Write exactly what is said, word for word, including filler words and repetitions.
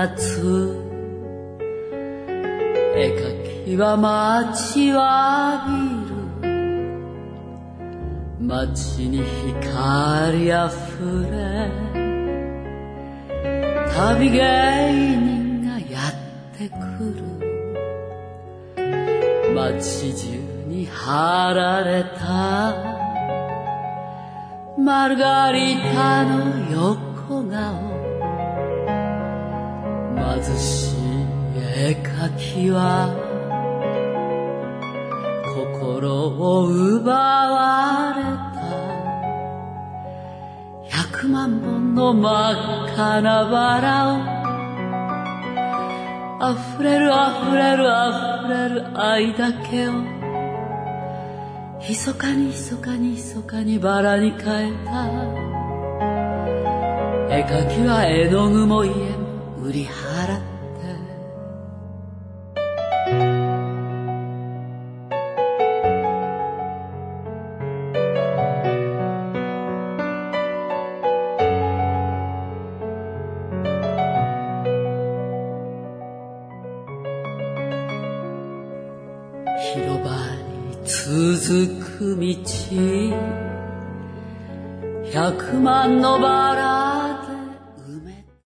つ絵描きは待ちわびる街に光あふれ旅芸人がやってくる街中に貼られたマルガリタの横顔貧しい絵描きは心を奪われた百万本の真っ赤なバラを溢れる溢れる溢れる愛だけを密かに密かに密かにバラに変えた絵描きは絵の具も家も売り払って広場に続く道百万のバラ